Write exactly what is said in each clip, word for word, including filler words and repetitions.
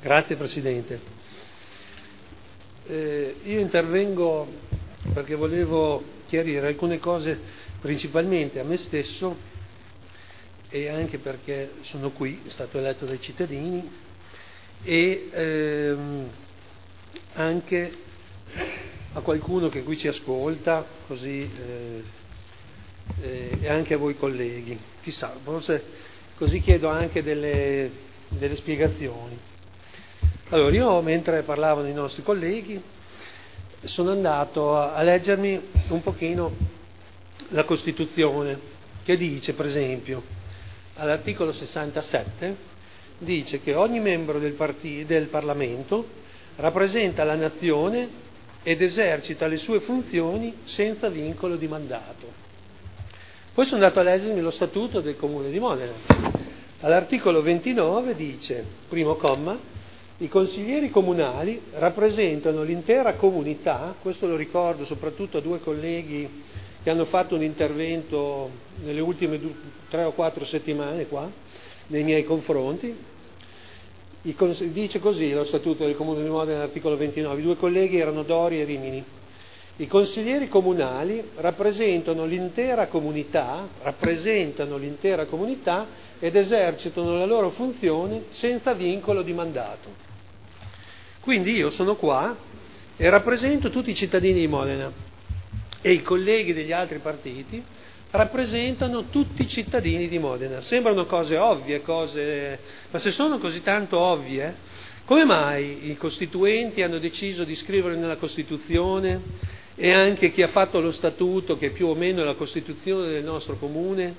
Grazie Presidente. Eh, io intervengo perché volevo chiarire alcune cose principalmente a me stesso e anche perché sono qui, stato eletto dai cittadini e ehm, anche a qualcuno che qui ci ascolta, così eh, eh, e anche a voi colleghi. Chissà, forse così chiedo anche delle, delle spiegazioni. Allora, io mentre parlavano i nostri colleghi sono andato a, a leggermi un pochino la Costituzione, che dice, per esempio, all'articolo sessantasette, dice che ogni membro del, part- del Parlamento rappresenta la nazione ed esercita le sue funzioni senza vincolo di mandato. Poi sono andato a leggermi lo Statuto del Comune di Modena. All'articolo ventinove dice, primo comma, i consiglieri comunali rappresentano l'intera comunità, questo lo ricordo soprattutto a due colleghi che hanno fatto un intervento nelle ultime due, tre o quattro settimane qua, nei miei confronti. I cons- dice così lo Statuto del Comune di Modena, all'articolo ventinove, i due colleghi erano Dori e Rimini. I consiglieri comunali rappresentano l'intera comunità, rappresentano l'intera comunità ed esercitano la loro funzione senza vincolo di mandato. Quindi io sono qua e rappresento tutti i cittadini di Modena e i colleghi degli altri partiti rappresentano tutti i cittadini di Modena. Sembrano cose ovvie, cose... ma se sono così tanto ovvie, come mai i costituenti hanno deciso di scrivere nella Costituzione e anche chi ha fatto lo statuto, che più o meno è la Costituzione del nostro comune,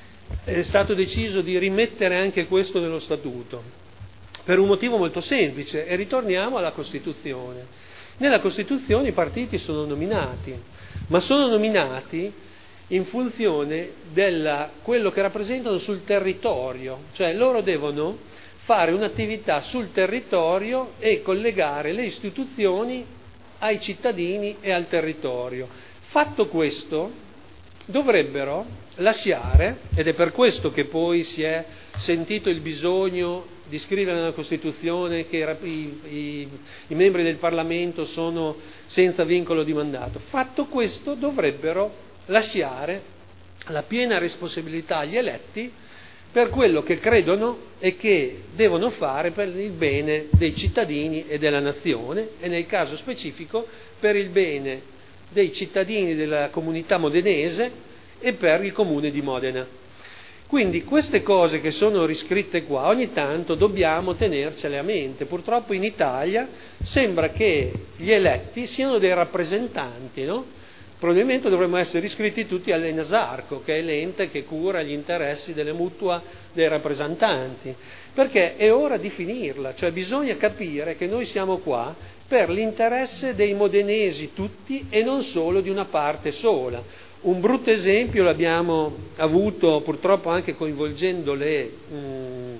è stato deciso di rimettere anche questo nello statuto? Per un motivo molto semplice, e ritorniamo alla Costituzione. Nella Costituzione i partiti sono nominati, ma sono nominati in funzione di quello che rappresentano sul territorio, cioè loro devono fare un'attività sul territorio e collegare le istituzioni ai cittadini e al territorio. Fatto questo, dovrebbero lasciare, ed è per questo che poi si è sentito il bisogno di scrivere nella Costituzione che i, i, i membri del Parlamento sono senza vincolo di mandato, fatto questo dovrebbero lasciare la piena responsabilità agli eletti per quello che credono e che devono fare per il bene dei cittadini e della nazione e nel caso specifico per il bene dei cittadini della comunità modenese e per il comune di Modena. Quindi queste cose che sono riscritte qua ogni tanto dobbiamo tenercele a mente. Purtroppo in Italia sembra che gli eletti siano dei rappresentanti, no? Probabilmente dovremmo essere iscritti tutti all'Enasarco, che è l'ente che cura gli interessi delle mutua dei rappresentanti, perché è ora di finirla, cioè bisogna capire che noi siamo qua per l'interesse dei modenesi tutti e non solo di una parte sola. Un brutto esempio l'abbiamo avuto purtroppo anche coinvolgendo le, mh,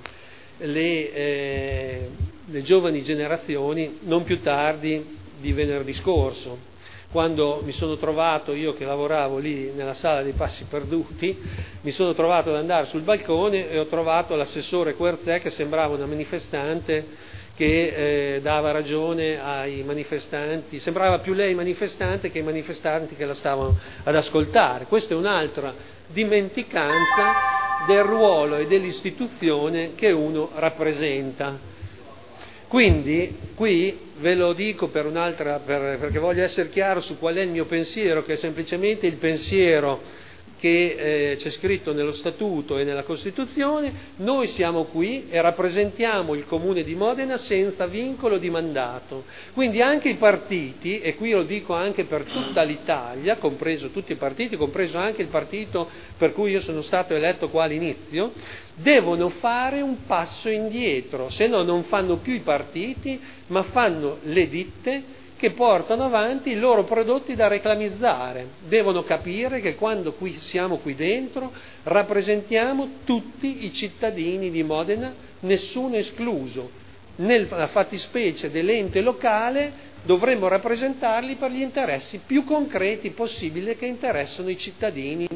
le, eh, le giovani generazioni non più tardi di venerdì scorso, quando mi sono trovato, io che lavoravo lì nella sala dei passi perduti, mi sono trovato ad andare sul balcone e ho trovato l'assessore Querzè che sembrava una manifestante che eh, dava ragione ai manifestanti, sembrava più lei manifestante che i manifestanti che la stavano ad ascoltare. Questa è un'altra dimenticanza del ruolo e dell'istituzione che uno rappresenta. Quindi qui ve lo dico per un'altra, per, perché voglio essere chiaro su qual è il mio pensiero, che è semplicemente il pensiero che eh, c'è scritto nello Statuto e nella Costituzione. Noi siamo qui e rappresentiamo il Comune di Modena senza vincolo di mandato. Quindi anche i partiti, e qui lo dico anche per tutta l'Italia, compreso tutti i partiti, compreso anche il partito per cui io sono stato eletto qua all'inizio, devono fare un passo indietro, se no non fanno più i partiti, ma fanno le ditte che portano avanti i loro prodotti da reclamizzare. Devono capire che quando qui siamo qui dentro rappresentiamo tutti i cittadini di Modena, nessuno escluso. Nella fattispecie dell'ente locale dovremmo rappresentarli per gli interessi più concreti possibili che interessano i cittadini